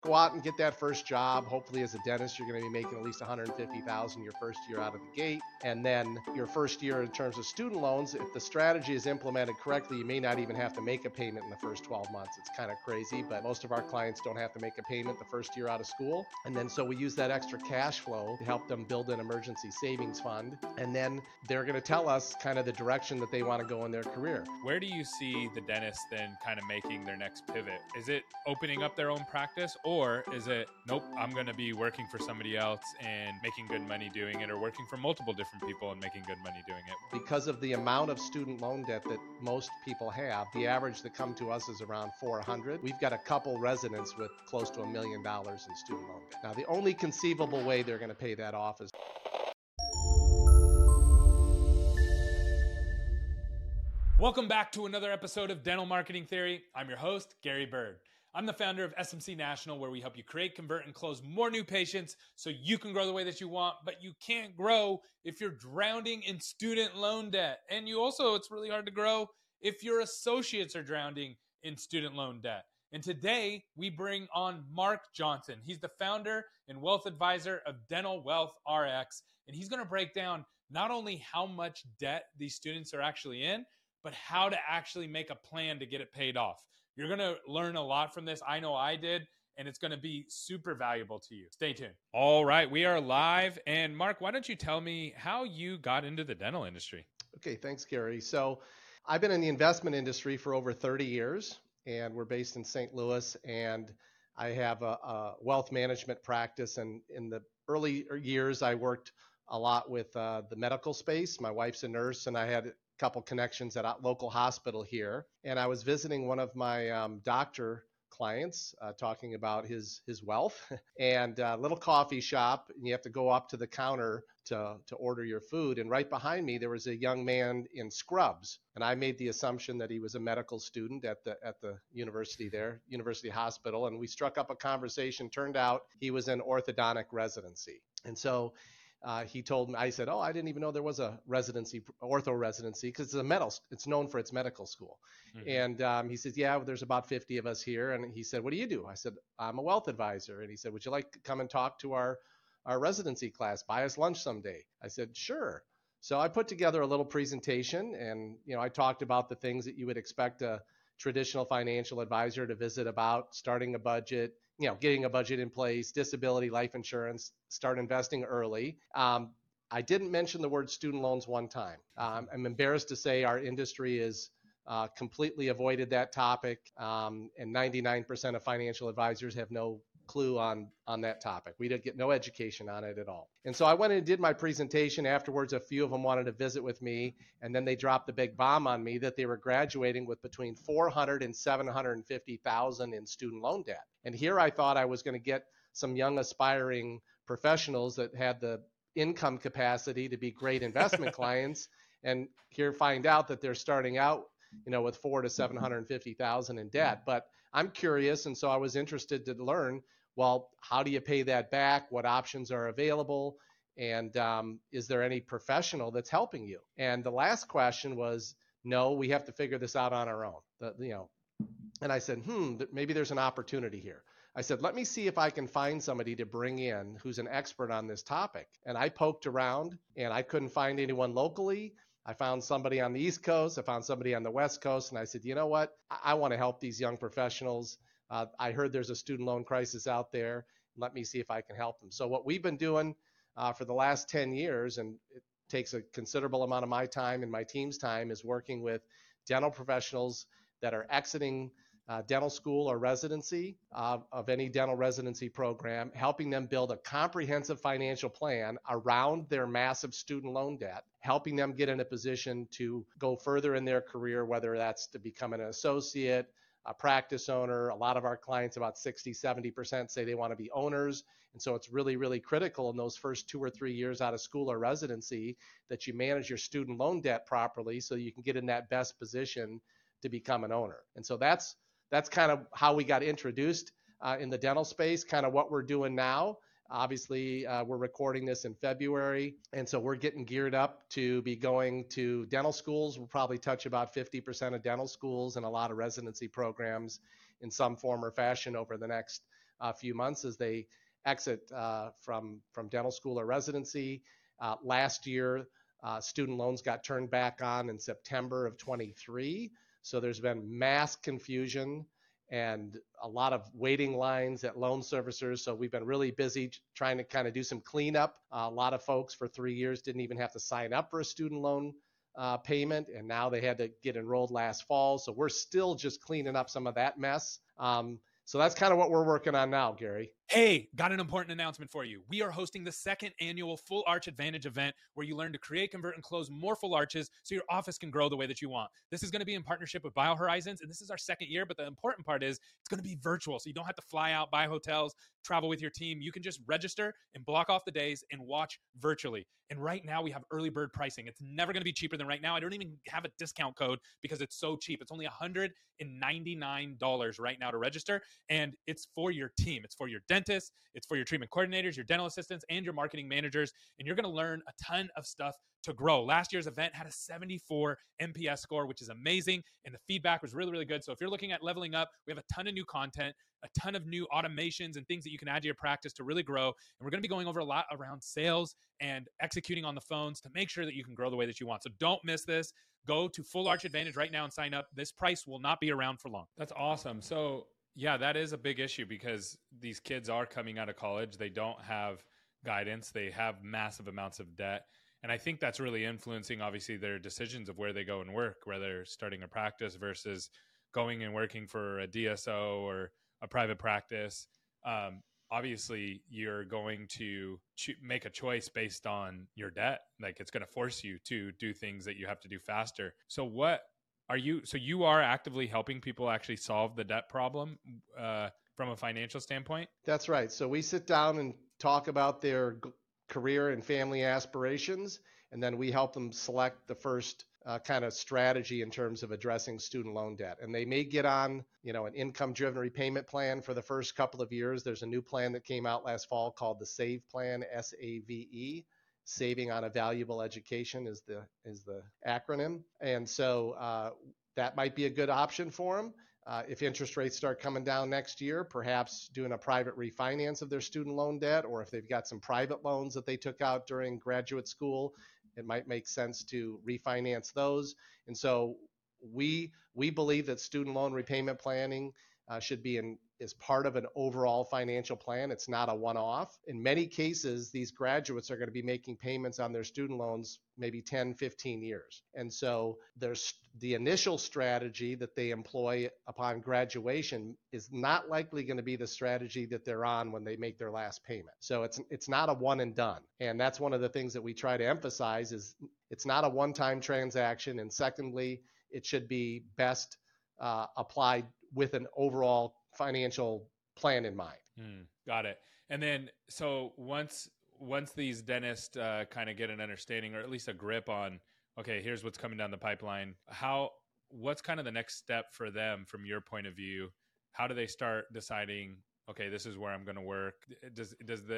go out and get that first job. Hopefully, as a dentist, you're going to be making at least 150,000 your first year out of the gate, and then your first year in terms of student loans. If the strategy is implemented correctly, you may not even have to make a payment in the first 12 months. It's kind of crazy, but most of our clients don't have to make a payment the first year out of school, and then so we use that extra cash flow to help them build an emergency savings fund, and then they're going to tell us kind of the direction that they want to go in their career. Where do you see the dentist then kind of making their next pivot? Is it opening up their own practice, or is it, nope, I'm going to be working for somebody else and making good money doing it, or working for multiple different people and making good money doing it? Because of the amount of student loan debt that most people have, the average that come to us is around 400. We've got a couple residents with close to $1 million in student loan debt. Now, the only conceivable way they're going to pay that off is Welcome back to another episode of Dental Marketing Theory. I'm your host, Gary Bird. I'm the founder of SMC National, where we help you create, convert, and close more new patients so you can grow the way that you want, but you can't grow if you're drowning in student loan debt. And it's really hard to grow if your associates are drowning in student loan debt. And today we bring on Mark Johnson. He's the founder and wealth advisor of Dental Wealth RX. And he's going to break down not only how much debt these students are actually in, but how to actually make a plan to get it paid off. You're going to learn a lot from this. I know I did, and it's going to be super valuable to you. Stay tuned. All right, we are live. And Mark, why don't you tell me how you got into the dental industry? Okay, thanks, Gary. So I've been in the investment industry for over 30 years, and we're based in St. Louis, and I have a wealth management practice. And in the early years, I worked a lot with the medical space. My wife's a nurse, and I had couple connections at a local hospital here. And I was visiting one of my doctor clients talking about his wealth and a little coffee shop. And you have to go up to the counter to order your food. And right behind me, there was a young man in scrubs. And I made the assumption that he was a medical student at the university there, University Hospital. And we struck up a conversation. Turned out he was in orthodontic residency. And so he told me, I said, oh, I didn't even know there was a residency, ortho residency, because it's known for its medical school. Mm-hmm. And he said, yeah, there's about 50 of us here. And he said, what do you do? I said, I'm a wealth advisor. And he said, would you like to come and talk to our residency class, buy us lunch someday? I said, sure. So I put together a little presentation, and I talked about the things that you would expect a traditional financial advisor to visit about: starting a budget, getting a budget in place, disability, life insurance, start investing early. I didn't mention the word student loans one time. I'm embarrassed to say our industry is completely avoided that topic, and 99% of financial advisors have no clue on that topic. We did get no education on it at all. And so I went and did my presentation. Afterwards, a few of them wanted to visit with me, and then they dropped the big bomb on me that they were graduating with between $400,000 and $750,000 in student loan debt. And here I thought I was going to get some young aspiring professionals that had the income capacity to be great investment clients, and here find out that they're starting out with $400,000 to $750,000 in debt. But I'm curious, and so I was interested to learn, well, how do you pay that back? What options are available? And is there any professional that's helping you? And the last question was, no, we have to figure this out on our own. And I said, maybe there's an opportunity here. I said, let me see if I can find somebody to bring in who's an expert on this topic. And I poked around, and I couldn't find anyone locally. I found somebody on the East Coast. I found somebody on the West Coast. And I said, you know what? I want to help these young professionals. I heard there's a student loan crisis out there. Let me see if I can help them. So what we've been doing for the last 10 years, and it takes a considerable amount of my time and my team's time, is working with dental professionals that are exiting dental school or residency of any dental residency program, helping them build a comprehensive financial plan around their massive student loan debt, helping them get in a position to go further in their career, whether that's to become an associate, a practice owner. A lot of our clients, about 60-70%, say they want to be owners. And so it's really, really critical in those first 2 or 3 years out of school or residency that you manage your student loan debt properly so you can get in that best position to become an owner. And so that's kind of how we got introduced in the dental space, kind of what we're doing now. Obviously, we're recording this in February, and so we're getting geared up to be going to dental schools. We'll probably touch about 50% of dental schools and a lot of residency programs in some form or fashion over the next few months as they exit from dental school or residency. Last year, student loans got turned back on in September of 23. So there's been mass confusion and a lot of waiting lines at loan servicers. So we've been really busy trying to kind of do some cleanup. A lot of folks for 3 years didn't even have to sign up for a student loan payment, and now they had to get enrolled last fall. So we're still just cleaning up some of that mess. So that's kind of what we're working on now, Gary. Hey, got an important announcement for you. We are hosting the second annual Full Arch Advantage event where you learn to create, convert, and close more full arches so your office can grow the way that you want. This is going to be in partnership with BioHorizons, and this is our second year, but the important part is it's going to be virtual, so you don't have to fly out, buy hotels, travel with your team. You can just register and block off the days and watch virtually. And right now we have early bird pricing. It's never going to be cheaper than right now. I don't even have a discount code because it's so cheap. It's only $199 right now to register, and it's for your team. It's for your dentists, it's for your treatment coordinators, your dental assistants, and your marketing managers. And you're going to learn a ton of stuff to grow. Last year's event had a 74 NPS score, which is amazing. And the feedback was really, really good. So if you're looking at leveling up, we have a ton of new content, a ton of new automations and things that you can add to your practice to really grow. And we're going to be going over a lot around sales and executing on the phones to make sure that you can grow the way that you want. So don't miss this. Go to Full Arch Advantage right now and sign up. This price will not be around for long. That's awesome. So yeah, that is a big issue because these kids are coming out of college. They don't have guidance. They have massive amounts of debt. And I think that's really influencing, obviously, their decisions of where they go and work, whether starting a practice versus going and working for a DSO or a private practice. Obviously, you're going to make a choice based on your debt. Like it's going to force you to do things that you have to do faster. So you are actively helping people actually solve the debt problem from a financial standpoint? That's right. So we sit down and talk about their career and family aspirations, and then we help them select the first kind of strategy in terms of addressing student loan debt. And they may get on, an income-driven repayment plan for the first couple of years. There's a new plan that came out last fall called the SAVE plan, SAVE. Saving on a Valuable Education is the acronym. And so that might be a good option for them. If interest rates start coming down next year, perhaps doing a private refinance of their student loan debt, or if they've got some private loans that they took out during graduate school, it might make sense to refinance those. And so we believe that student loan repayment planning should be as part of an overall financial plan. It's not a one-off. In many cases, these graduates are going to be making payments on their student loans maybe 10, 15 years. And so there's the initial strategy that they employ upon graduation is not likely going to be the strategy that they're on when they make their last payment. So it's not a one and done. And that's one of the things that we try to emphasize is it's not a one-time transaction. And secondly, it should be best applied with an overall financial plan in mind. Got it. And then, so once these dentists kind of get an understanding or at least a grip on, okay, here's what's coming down the pipeline, what's kind of the next step for them from your point of view? How do they start deciding, okay, this is where I'm going to work? Does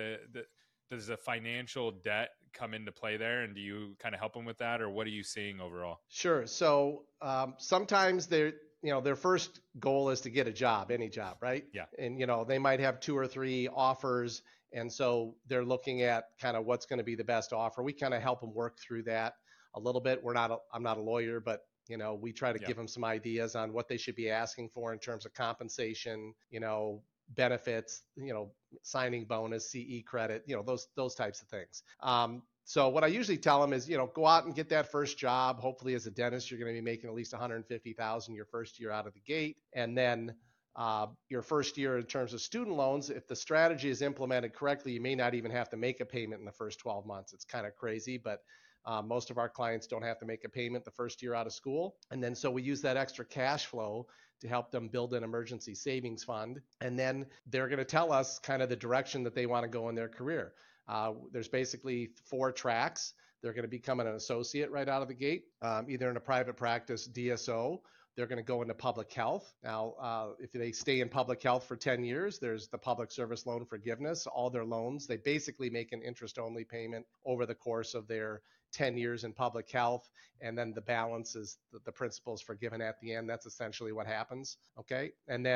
the financial debt come into play there? And do you kind of help them with that, or what are you seeing overall? Sure. So sometimes their first goal is to get a job, any job, right? Yeah. And, they might have 2 or 3 offers. And so they're looking at kind of what's going to be the best offer. We kind of help them work through that a little bit. I'm not a lawyer, but, we try to give them some ideas on what they should be asking for in terms of compensation, benefits, signing bonus, CE credit, those types of things. So what I usually tell them is, go out and get that first job. Hopefully as a dentist, you're going to be making at least $150,000 your first year out of the gate. And then your first year in terms of student loans, if the strategy is implemented correctly, you may not even have to make a payment in the first 12 months. It's kind of crazy, but most of our clients don't have to make a payment the first year out of school. And then so we use that extra cash flow to help them build an emergency savings fund. And then they're going to tell us kind of the direction that they want to go in their career. There's basically 4 tracks. They're going to become an associate right out of the gate, either in a private practice, DSO. They're going to go into public health. Now, if they stay in public health for 10 years, there's the public service loan forgiveness. All their loans, they basically make an interest-only payment over the course of their 10 years in public health, and then the balance is the principal is forgiven at the end. That's essentially what happens, okay? And then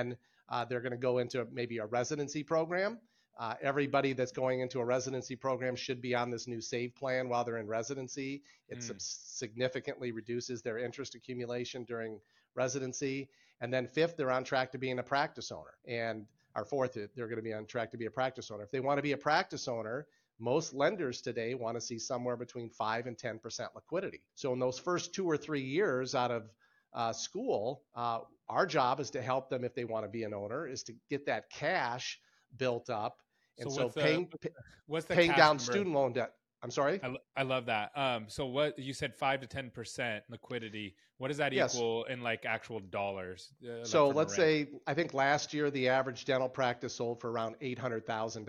they're going to go into maybe a residency program. Everybody that's going into a residency program should be on this new SAVE plan while they're in residency. It significantly reduces their interest accumulation during residency. And then fifth, they're on track to being a practice owner. And our fourth, they're going to be on track to be a practice owner. If they want to be a practice owner, most lenders today want to see somewhere between 5 and 10% liquidity. So in those first 2 or 3 years out of school, our job is to help them if they want to be an owner, is to get that cash built up. And so paying down student loan debt. I'm sorry? I love that. So what you said, 5 to 10% liquidity. What does that equal in like actual dollars? So let's say, I think last year the average dental practice sold for around $800,000.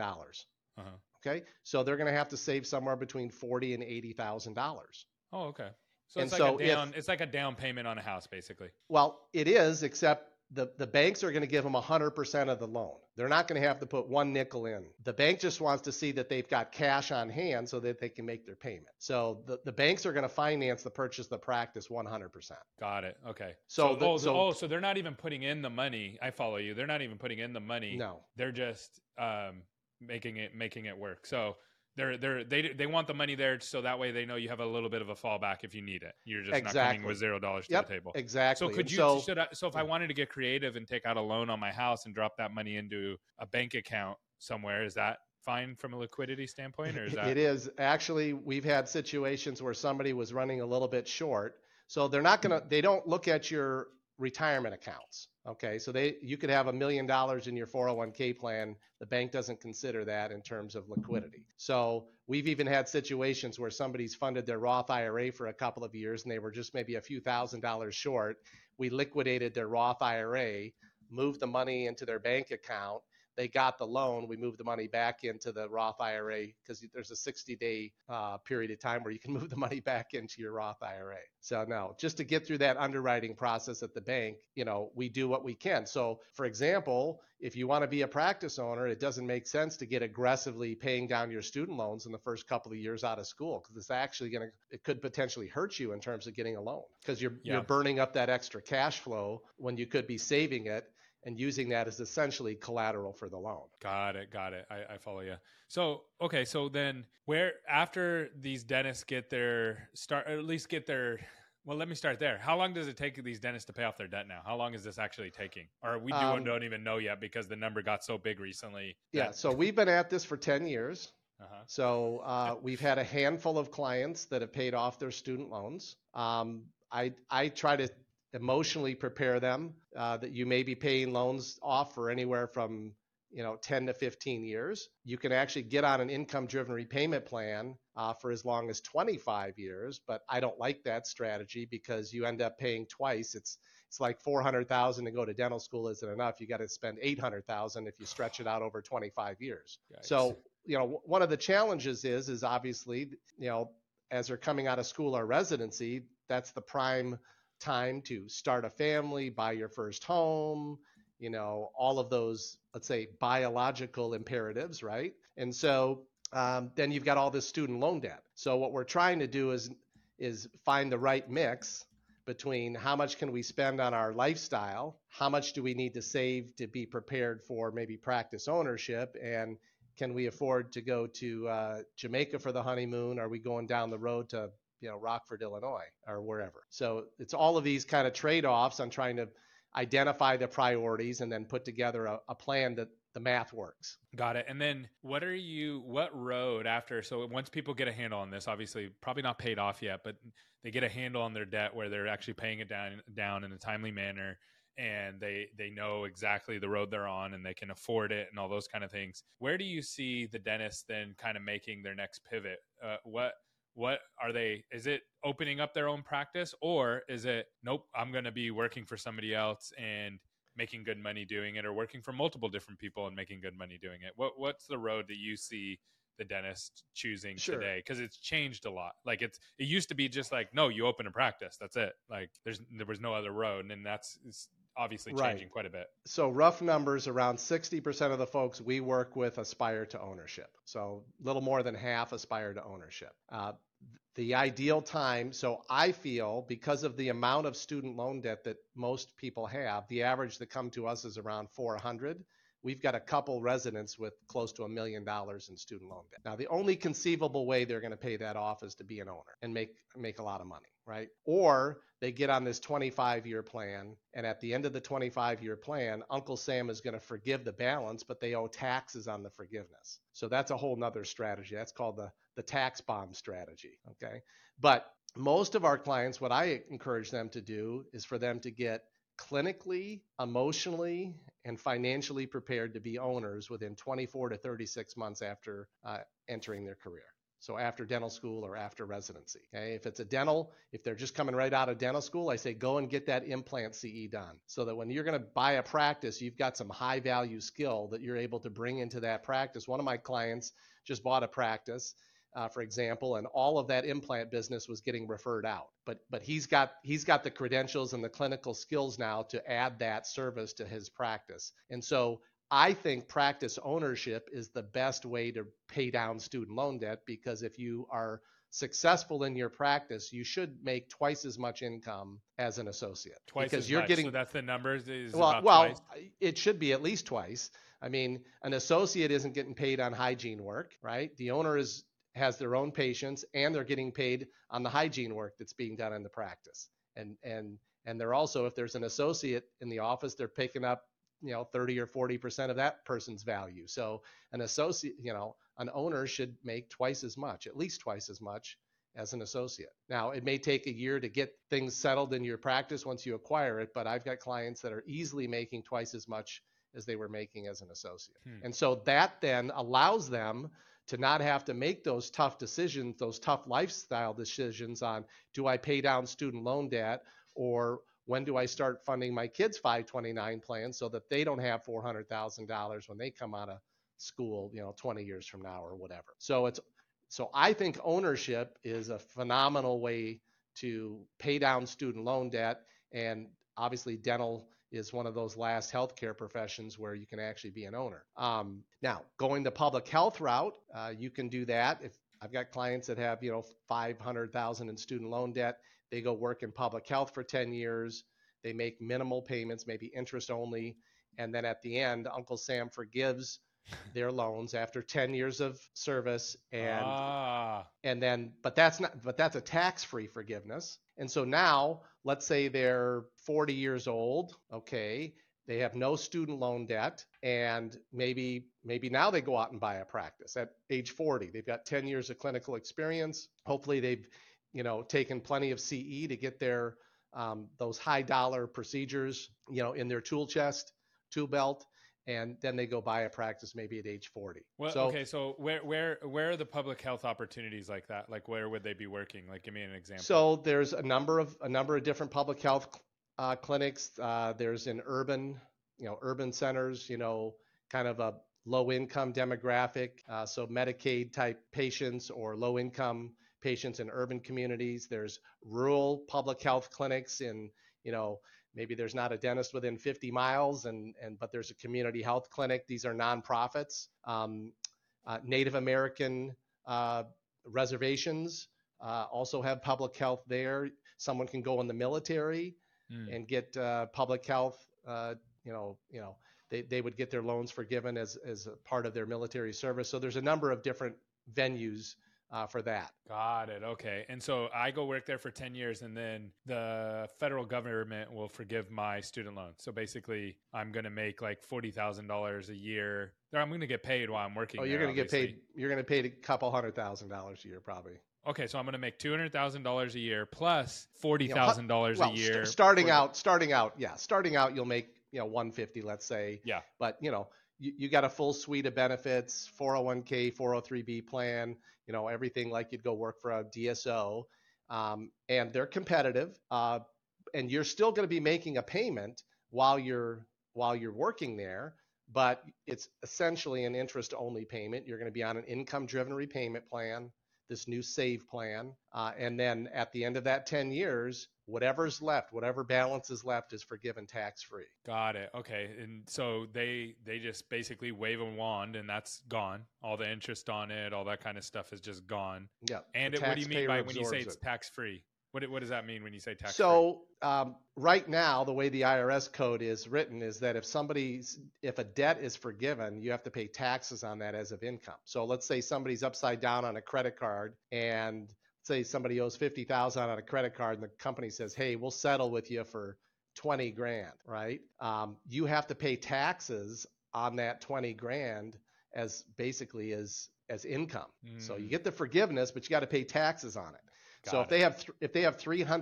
Okay, so they're going to have to save somewhere between $40,000 and $80,000. Oh, okay. So it's like a down payment on a house, basically. Well, it is, except the banks are going to give them 100% of the loan. They're not going to have to put one nickel in. The bank just wants to see that they've got cash on hand so that they can make their payment. So the banks are going to finance the purchase of the practice 100%. Got it. Okay. So they're not even putting in the money. I follow you. They're not even putting in the money. No. They're just making it work. So they want the money there so that way they know you have a little bit of a fallback if you need it. You're just not coming with $0 to the table. Exactly. So so if I wanted to get creative and take out a loan on my house and drop that money into a bank account somewhere, is that fine from a liquidity standpoint, or is that? It is. Actually, we've had situations where somebody was running a little bit short. So they don't look at your retirement accounts. Okay, so you could have $1 million in your 401k plan. The bank doesn't consider that in terms of liquidity. So we've even had situations where somebody's funded their Roth IRA for a couple of years and they were just maybe a few $1,000s short. We liquidated their Roth IRA, moved the money into their bank account. They got the loan. We moved the money back into the Roth IRA because there's a 60-day period of time where you can move the money back into your Roth IRA. So no, just to get through that underwriting process at the bank, we do what we can. So for example, if you want to be a practice owner, it doesn't make sense to get aggressively paying down your student loans in the first couple of years out of school because it's actually it could potentially hurt you in terms of getting a loan because you're burning up that extra cash flow when you could be saving it and using that as essentially collateral for the loan. Got it. I follow you. So, okay. So then after these dentists get their well, let me start there. How long does it take these dentists to pay off their debt now? How long is this actually taking? Or we don't even know yet because the number got so big recently. So we've been at this for 10 years. So we've had a handful of clients that have paid off their student loans. I try to emotionally prepare them that you may be paying loans off for anywhere from 10 to 15 years. You can actually get on an income-driven repayment plan for as long as 25 years, but I don't like that strategy because you end up paying twice. It's like $400,000 to go to dental school isn't enough. You got to spend $800,000 if you stretch it out over 25 years. Yikes. So one of the challenges is obviously as they're coming out of school or residency, that's the prime time to start a family, buy your first home, all of those, let's say, biological imperatives, right? And so then you've got all this student loan debt. So what we're trying to do is find the right mix between how much can we spend on our lifestyle, how much do we need to save to be prepared for maybe practice ownership, and can we afford to go to Jamaica for the honeymoon? Are we going down the road to Rockford, Illinois, or wherever? So it's all of these kind of trade-offs on trying to identify the priorities and then put together a plan that the math works. Got it. And then what road after? So once people get a handle on this, obviously probably not paid off yet, but they get a handle on their debt where they're actually paying it down in a timely manner, and they know exactly the road they're on and they can afford it and all those kind of things. Where do you see the dentist then kind of making their next pivot? What are they? Is it opening up their own practice, or is it, nope, I'm going to be working for somebody else and making good money doing it, or working for multiple different people and making good money doing it? What's the road that you see the dentist choosing today? Because it's changed a lot. Like it used to be just like, no, you open a practice, that's it. Like there was no other road, and it's obviously changing quite a bit. So rough numbers, around 60% of the folks we work with aspire to ownership. So a little more than half aspire to ownership. the ideal time. So I feel because of the amount of student loan debt that most people have, the average that come to us is around 400. We've got a couple residents with close to $1 million in student loan debt. Now, the only conceivable way they're going to pay that off is to be an owner and make a lot of money, right? Or they get on this 25-year plan, and at the end of the 25-year plan, Uncle Sam is going to forgive the balance, but they owe taxes on the forgiveness. So that's a whole nother strategy. That's called the tax bomb strategy, okay? But most of our clients, what I encourage them to do is for them to get clinically, emotionally, and financially prepared to be owners within 24 to 36 months after entering their career. So after dental school or after residency. Okay? If they're just coming right out of dental school, I say go and get that implant CE done so that when you're going to buy a practice, you've got some high value skill that you're able to bring into that practice. One of my clients just bought a practice, for example, and all of that implant business was getting referred out. But he's got the credentials and the clinical skills now to add that service to his practice. And so I think practice ownership is the best way to pay down student loan debt, because if you are successful in your practice, you should make twice as much income as an associate. Twice because as you're much. getting, so that's the numbers is well, about well, twice. it should be at least twice. I mean, an associate isn't getting paid on hygiene work, right? The owner has their own patients, and they're getting paid on the hygiene work that's being done in the practice. And they're also, if there's an associate in the office, they're picking up 30 or 40% of that person's value. So an associate, an owner should make twice as much, at least twice as much as an associate. Now, it may take a year to get things settled in your practice once you acquire it, but I've got clients that are easily making twice as much as they were making as an associate. And so that then allows them to not have to make those tough decisions, those tough lifestyle decisions on, do I pay down student loan debt, or when do I start funding my kids' 529 plan so that they don't have $400,000 when they come out of school, 20 years from now or whatever. So I think ownership is a phenomenal way to pay down student loan debt, and obviously dental is one of those last healthcare professions where you can actually be an owner. Now, going the public health route, you can do that. If I've got clients that have, $500,000 in student loan debt, they go work in public health for 10 years. They make minimal payments, maybe interest only. And then at the end, Uncle Sam forgives their loans after 10 years of service. But that's a tax-free forgiveness. And so now, let's say they're 40 years old, okay, they have no student loan debt, and maybe now they go out and buy a practice at age 40. They've got 10 years of clinical experience. Hopefully they've taken plenty of CE to get their those high dollar procedures, in their tool belt, and then they go buy a practice maybe at age 40. Well, okay, so where are the public health opportunities like that? Like, where would they be working? Like, give me an example. So there's a number of different public health clinics. There's in urban centers, kind of a low income demographic. So Medicaid type patients or low income patients in urban communities. There's rural public health clinics in, maybe there's not a dentist within 50 miles, but there's a community health clinic. These are nonprofits. Native American reservations also have public health there. Someone can go in the military and get public health. They would get their loans forgiven as a part of their military service. So there's a number of different venues for that. Got it. Okay. And so I go work there for 10 years, and then the federal government will forgive my student loan. So basically I'm going to make like $40,000 a year. Or I'm going to get paid while I'm working. Oh, you're going to get paid. You're going to pay a couple $100,000 a year probably. Okay. So I'm going to make $200,000 a year plus $40,000 a year. Starting out, you'll make, 150, let's say. Yeah. But, you got a full suite of benefits, 401k, 403b plan, everything like you'd go work for a DSO, and they're competitive, and you're still going to be making a payment while you're working there, but it's essentially an interest only payment. You're going to be on an income driven repayment plan. this new save plan. And then at the end of that 10 years, whatever's left, whatever balance is left is forgiven tax-free. Got it. Okay. And so they just basically wave a wand and that's gone. All the interest on it, all that kind of stuff is just gone. Yeah. And what do you mean by when you say it's tax-free? What does that mean when you say tax-free? So right now, the way the IRS code is written is that if a debt is forgiven, you have to pay taxes on that as of income. So let's say somebody's upside down on a credit card, and say somebody owes $50,000 on a credit card, and the company says, "Hey, we'll settle with you for 20 grand," right? You have to pay taxes on that 20 grand as basically as income. So you get the forgiveness, but you got to pay taxes on it. So if they have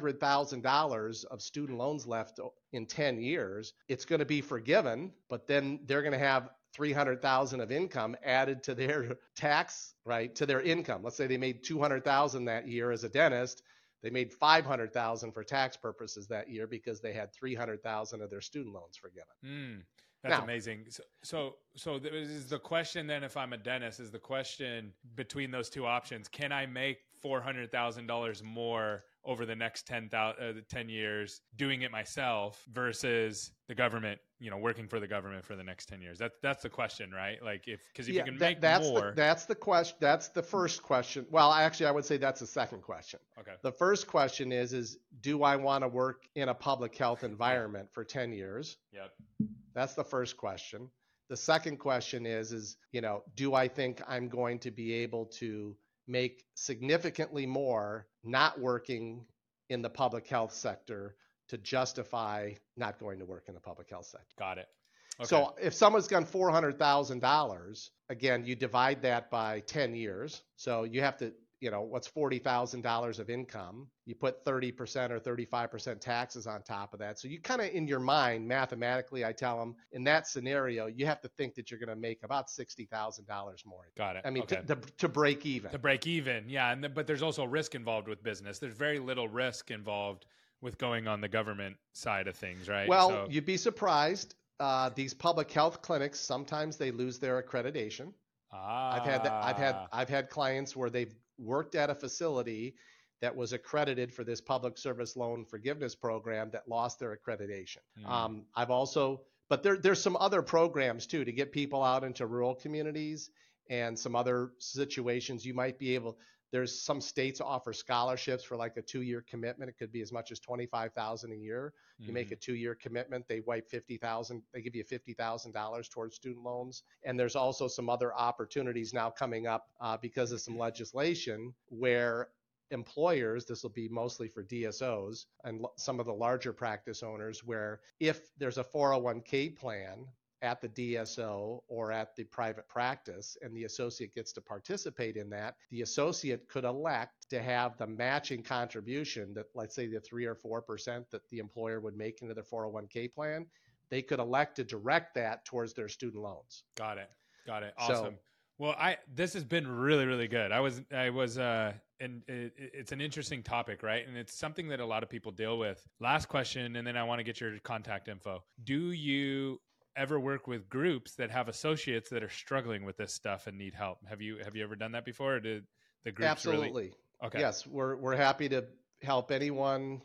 $300,000 of student loans left in 10 years, it's going to be forgiven, but then they're going to have $300,000 of income added to their tax, right, to their income. Let's say they made $200,000 that year as a dentist. They made $500,000 for tax purposes that year because they had $300,000 of their student loans forgiven. That's amazing. So is the question then, if I'm a dentist, is the question between those two options, can I make $400,000 more over the next 10 years doing it myself versus the government, working for the government for the next 10 years? That's the question, right? Like because you can make more. That's the question. That's the first question. Well, actually, I would say that's the second question. Okay. The first question is do I want to work in a public health environment for 10 years? Yep. That's the first question. The second question is, do I think I'm going to be able to make significantly more not working in the public health sector to justify not going to work in the public health sector? Got it. Okay. So if someone's got $400,000, again, you divide that by 10 years. So you have to, what's $40,000 of income? You put 30% or 35% taxes on top of that. So you kind of, in your mind, mathematically, I tell them, in that scenario, you have to think that you're going to make about $60,000 more. Got it. I mean, okay. to break even. To break even, yeah. But there's also risk involved with business. There's very little risk involved with going on the government side of things, right? Well, you'd be surprised. These public health clinics, sometimes they lose their accreditation. I've had clients where they've worked at a facility that was accredited for this public service loan forgiveness program that lost their accreditation. But there's some other programs too to get people out into rural communities and some other situations you might be able. There's some states offer scholarships for like a 2-year commitment. It could be as much as $25,000 a year. You make a 2-year commitment, they wipe $50,000. They give you $50,000 towards student loans. And there's also some other opportunities now coming up because of some legislation where employers, this will be mostly for DSOs and some of the larger practice owners, where if there's a 401k plan at the DSO or at the private practice and the associate gets to participate in that, the associate could elect to have the matching contribution that, let's say, the 3 or 4% that the employer would make into their 401k plan, they could elect to direct that towards their student loans. Got it. Awesome. This has been really, really good. And it's an interesting topic, right? And it's something that a lot of people deal with. Last question, and then I want to get your contact info. Do you ever work with groups that have associates that are struggling with this stuff and need help? Have you ever done that before? Or did the groups Absolutely. Really? Okay. Yes, we're happy to help anyone.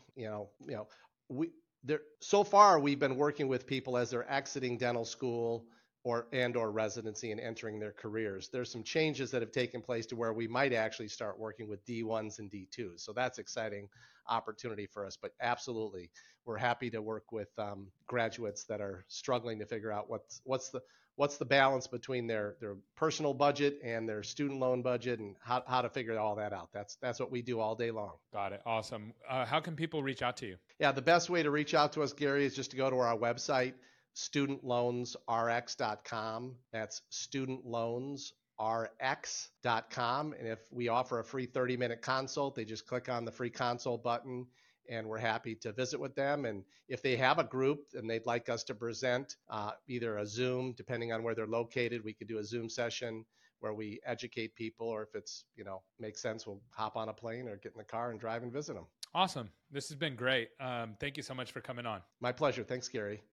So far we've been working with people as they're exiting dental school or residency and entering their careers. There's some changes that have taken place to where we might actually start working with D1s and D2s. So that's exciting opportunity for us. But absolutely, we're happy to work with graduates that are struggling to figure out what's the balance between their personal budget and their student loan budget and how to figure all that out. That's what we do all day long. Got it. Awesome. How can people reach out to you? Yeah, the best way to reach out to us, Gary, is just to go to our website, studentloansrx.com. That's studentloansrx.com. And if we offer a free 30-minute consult, they just click on the free consult button and we're happy to visit with them. And if they have a group and they'd like us to present either a Zoom, depending on where they're located, we could do a Zoom session where we educate people, or if it's, makes sense, we'll hop on a plane or get in the car and drive and visit them. Awesome. This has been great. Thank you so much for coming on. My pleasure. Thanks, Gary.